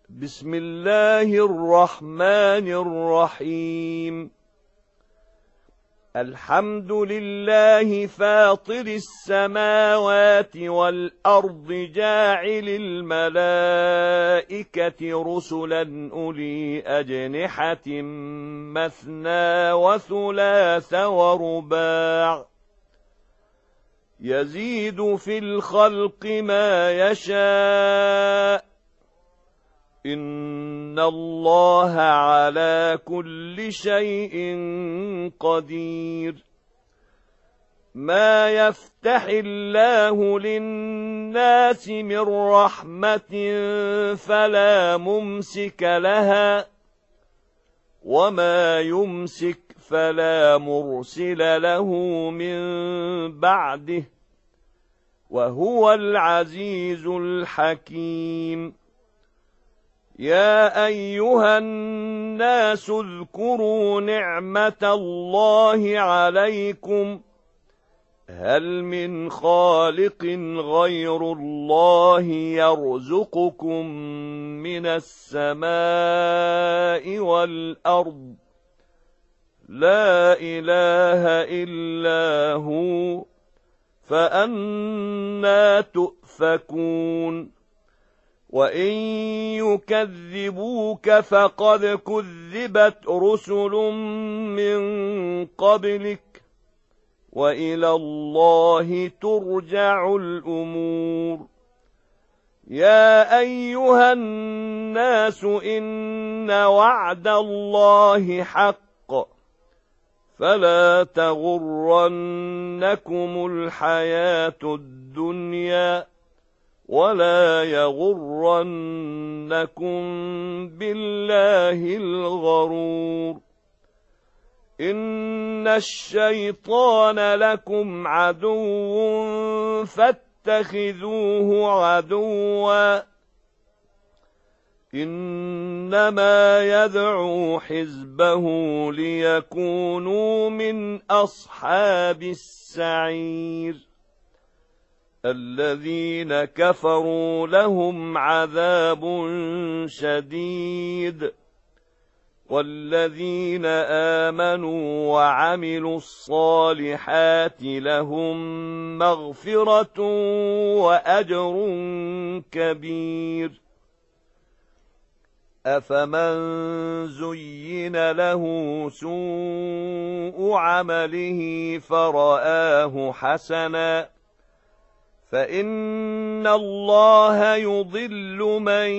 بسم الله الرحمن الرحيم. الحمد لله فاطر السماوات والأرض جاعل الملائكة رسلا أولي أجنحة مثنى وثلاث ورباع يزيد في الخلق ما يشاء إن الله على كل شيء قدير. ما يفتح الله للناس من رحمة فلا ممسك لها وما يمسك فلا مرسل له من بعده وهو العزيز الحكيم. يا أيها الناس اذكروا نعمة الله عليكم هل من خالق غير الله يرزقكم من السماء والأرض لا إله إلا هو فأنى تؤفكون. وإن يكذبوك فقد كذبت رسل من قبلك وإلى الله ترجع الأمور. يا أيها الناس إن وعد الله حق فلا تغرنكم الحياة الدنيا ولا يغرنكم بالله الغرور. إن الشيطان لكم عدو فاتخذوه عدوا إنما يدعو حزبه ليكونوا من أصحاب السعير. الذين كفروا لهم عذاب شديد والذين آمنوا وعملوا الصالحات لهم مغفرة وأجر كبير. أفمن زين له سوء عمله فرآه حسنا فإن الله يضل من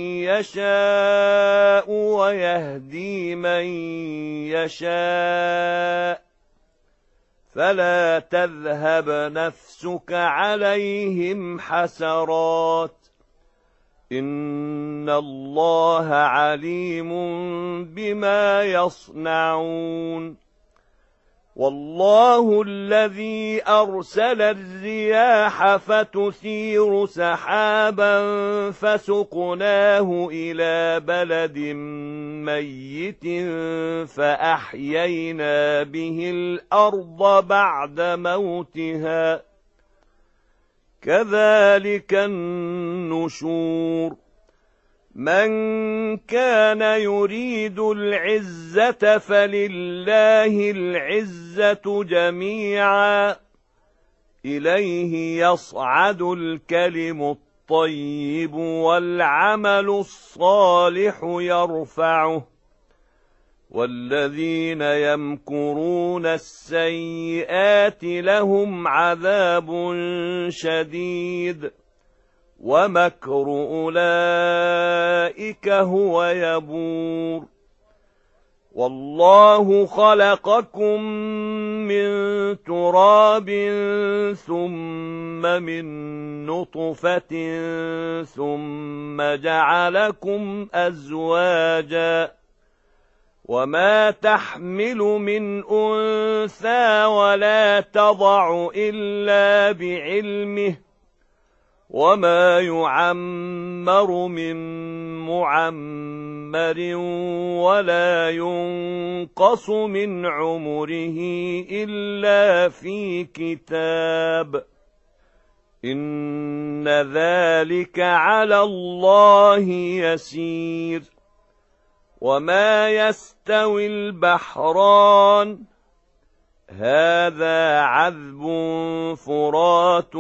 يشاء ويهدي من يشاء فلا تذهب نفسك عليهم حسرات إن الله عليم بما يصنعون. والله الذي أرسل الرياح فتثير سحابا فسقناه إلى بلد ميت فأحيينا به الأرض بعد موتها كذلك النشور. من كان يريد العزة فلله العزة جميعا إليه يصعد الكلم الطيب والعمل الصالح يرفعه والذين يمكرون السيئات لهم عذاب شديد ومكر أولئك هو يبور. والله خلقكم من تراب ثم من نطفة ثم جعلكم أزواجا وما تحمل من أنثى ولا تضع إلا بعلمه وما يعمر من معمر ولا ينقص من عمره إلا في كتاب إن ذلك على الله يسير. وما يستوي البحران هذا عذب فرات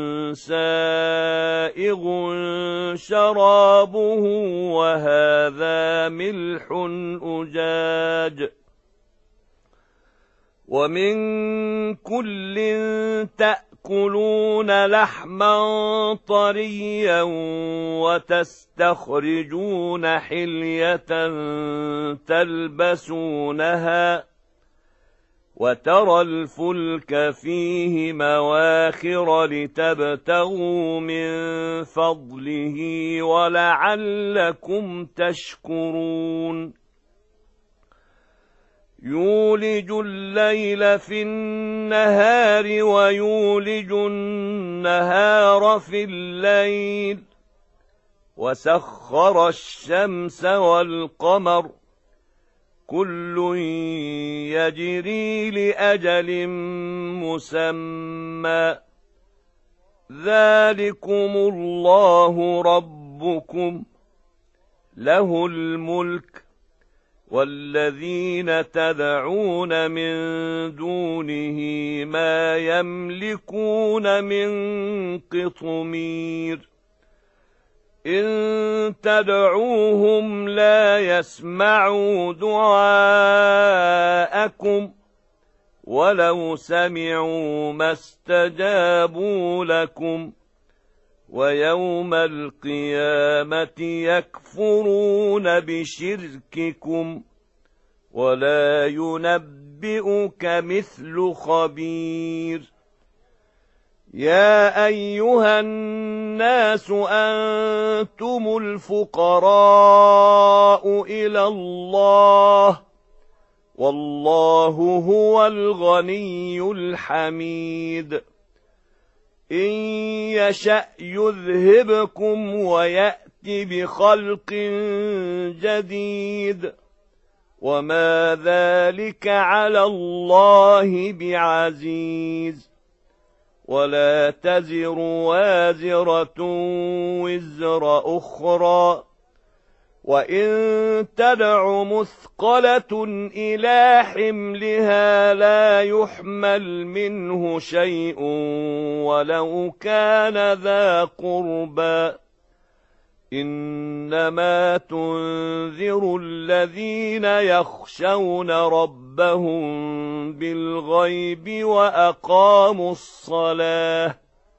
سائغ شرابه وهذا ملح أجاج ومن كل تأكلون لحما طريا وتستخرجون حلية تلبسونها وترى الفلك فيه مواخر لتبتغوا من فضله ولعلكم تشكرون يولج الليل في النهار ويولج النهار في الليل وسخر الشمس والقمر كل يجري لأجل مسمى ذلكم الله ربكم له الملك والذين تدعون من دونه ما يملكون من قطمير إن تدعوهم لا يسمعوا دعاءكم ولو سمعوا ما استجابوا لكم ويوم القيامة يكفرون بشرككم ولا ينبئك مثل خبير يا أيها الناس أنتم الفقراء إلى الله والله هو الغني الحميد إن يشأ يذهبكم ويأت بخلق جديد وما ذلك على الله بعزيز ولا تزر وازرة وزر أخرى وإن تدع مثقلة إلى حملها لا يحمل منه شيء ولو كان ذا قربى إنما تنذر الذين يخشون ربهم بالغيب وأقاموا الصلاة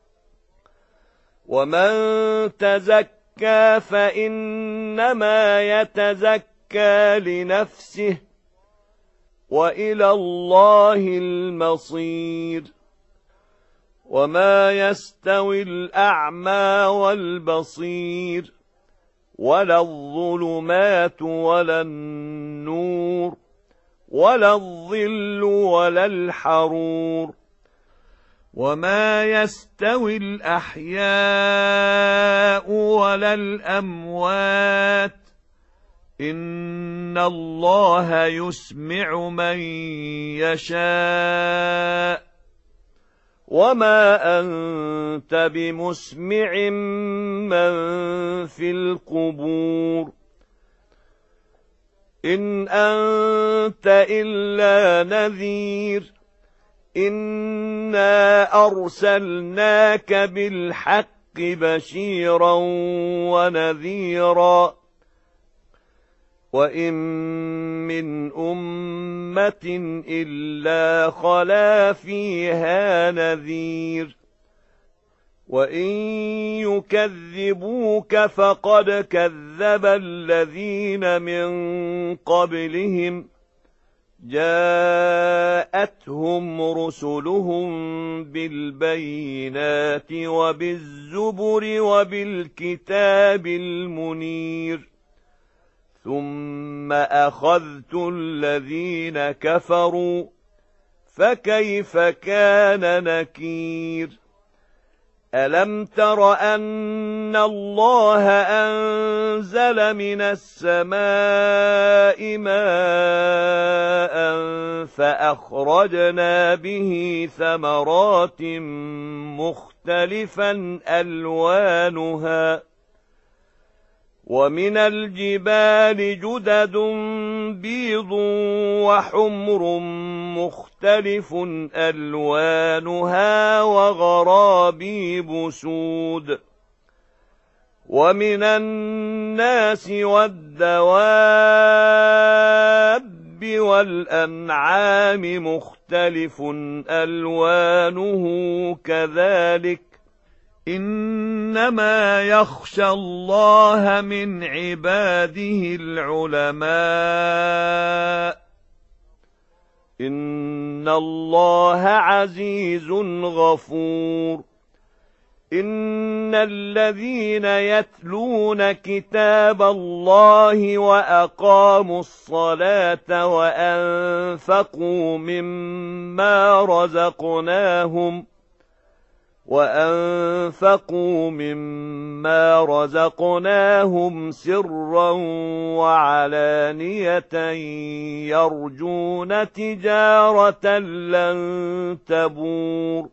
ومن تزكى فإنما يتزكى لنفسه وإلى الله المصير وما يستوي الأعمى والبصير ولا الظلمات ولا النور ولا الظل ولا الحرور وما يستوي الأحياء ولا الأموات إن الله يسمع من يشاء وما أنت بمسمع من في القبور إن أنت إلا نذير إنا أرسلناك بالحق بشيرا ونذيرا وإن من أمة إلا خلا فيها نذير وإن يكذبوك فقد كذب الذين من قبلهم جاءتهم رسلهم بالبينات وبالزبر وبالكتاب المنير ثم أخذت الذين كفروا فكيف كان نكير ألم تر أن الله أنزل من السماء ماء فأخرجنا به ثمرات مختلفا ألوانها ومن الجبال جدد بيض وحمر مختلف ألوانها وغرابيب سود ومن الناس والدواب والأنعام مختلف ألوانه كذلك إنما يخشى الله من عباده العلماء إن الله عزيز غفور إن الذين يتلون كتاب الله وأقاموا الصلاة وأنفقوا مما رزقناهم سرا وعلانية يرجون تجارة لن تبور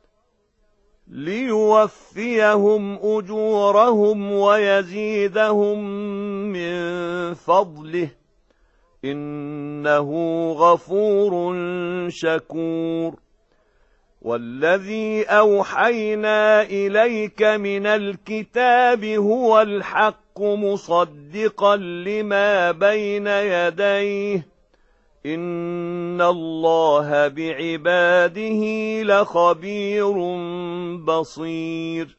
ليوفيهم أجورهم ويزيدهم من فضله إنه غفور شكور والذي أوحينا إليك من الكتاب هو الحق مصدقا لما بين يديه إن الله بعباده لخبير بصير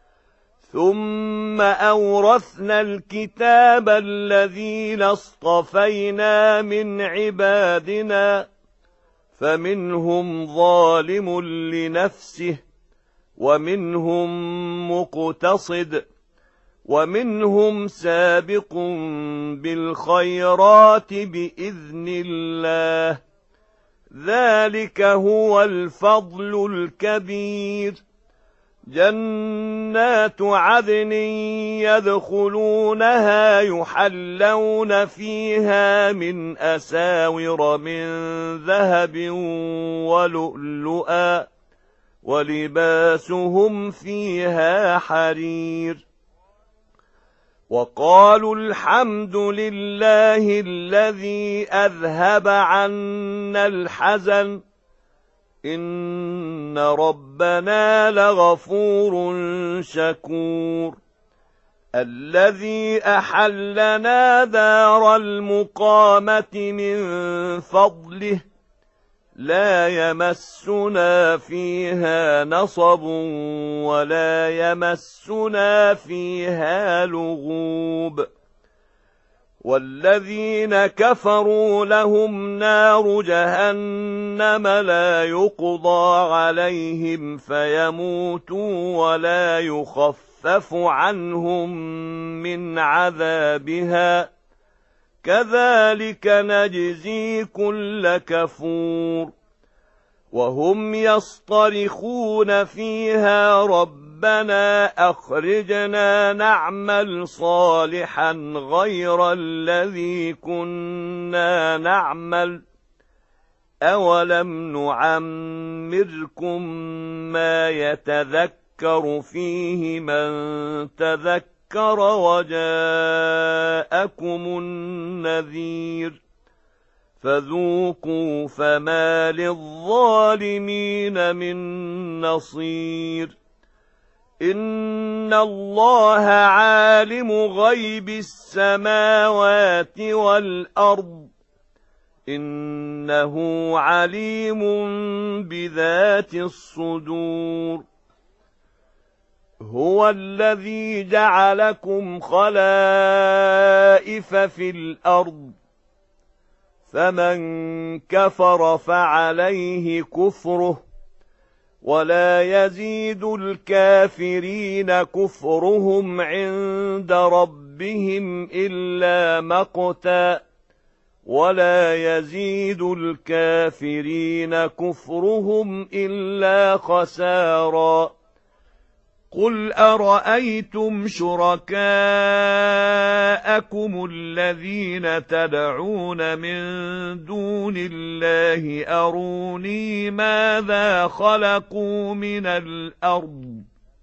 ثم أورثنا الكتاب الذين اصطفينا من عبادنا فمنهم ظالم لنفسه ومنهم مقتصد ومنهم سابق بالخيرات بإذن الله ذلك هو الفضل الكبير جنات عدن يدخلونها يحلون فيها من أساور من ذهب ولؤلؤا ولباسهم فيها حرير وقالوا الحمد لله الذي أذهب عنا الحزن إن ربنا لغفور شكور الذي أحلنا دار المقامة من فضله لا يمسنا فيها نصب ولا يمسنا فيها لغوب والذين كفروا لهم نار جهنم لا يقضى عليهم فيموتوا ولا يخفف عنهم من عذابها كذلك نجزي كل كفور وهم يصطرخون فيها ربنا أخرجنا نعمل صالحا غير الذي كنا نعمل أولم نعمركم ما يتذكر فيه من تذكر وجاءكم النذير فذوقوا فما للظالمين من نصير إن الله عالم غيب السماوات والأرض إنه عليم بذات الصدور هو الذي جعلكم خلائف في الأرض فمن كفر فعليه كفره ولا يزيد الكافرين كفرهم عند ربهم إلا مقتا ولا يزيد الكافرين كفرهم إلا خسارا قل أرأيتم شركاءكم الذين تدعون من دون الله أروني ماذا خلقوا من الأرض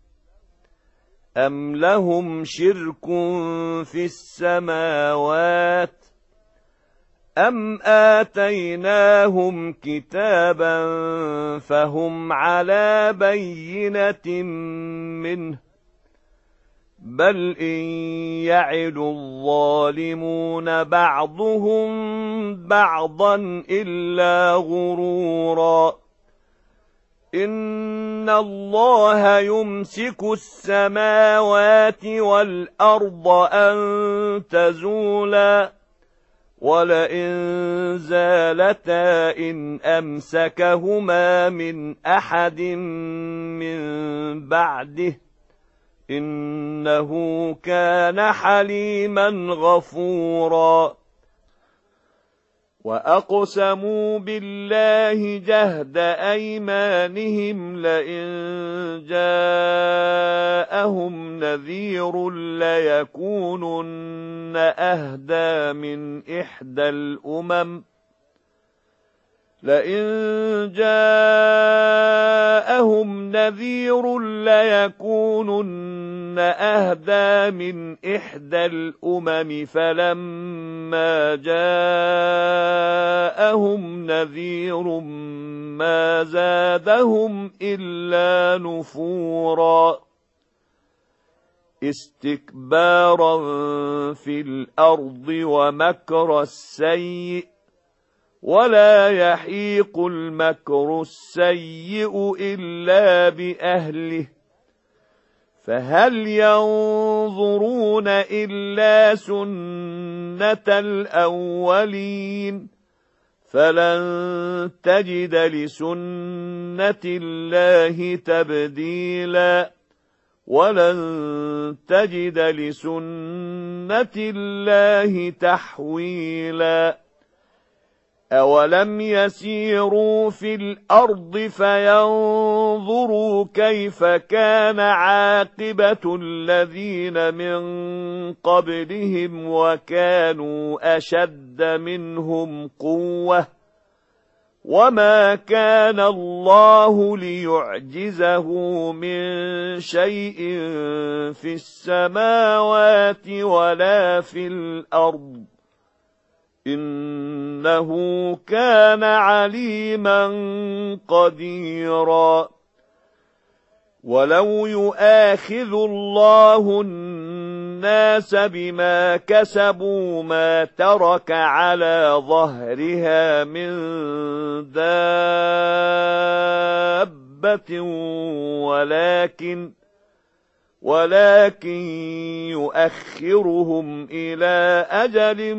أم لهم شرك في السماوات أم آتيناهم كتابا فهم على بينة منه بل إن يعد الظالمون بعضهم بعضا إلا غرورا إن الله يمسك السماوات والأرض أن تزولا ولئن زالتا إن أمسكهما من أحد من بعده إنه كان حليما غفورا وأقسموا بالله جهد أيمانهم لئن جاءهم نذير ليكونن أهدى من إحدى الأمم لئن جاءهم نذير ليكونن أهدى من إحدى الأمم فلما جاءهم نذير ما زادهم إلا نفورا استكبارا في الأرض ومكر السيء ولا يحيق المكر السيء إلا بأهله فهل ينظرون إلا سنة الأولين فلن تجد لسنة الله تبديلا ولن تجد لسنة الله تحويلا أولم يسيروا في الأرض فينظروا كيف كان عاقبة الذين من قبلهم وكانوا أشد منهم قوة وما كان الله ليعجزه من شيء في السماوات ولا في الأرض إنه كان عليما قديرا ولو يؤاخذ الله الناس بما كسبوا ما ترك على ظهرها من دابة ولكن يؤخرهم إلى أجل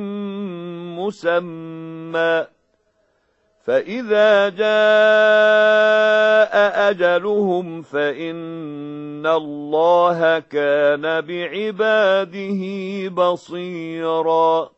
مسمى فإذا جاء أجلهم فإن الله كان بعباده بصيراً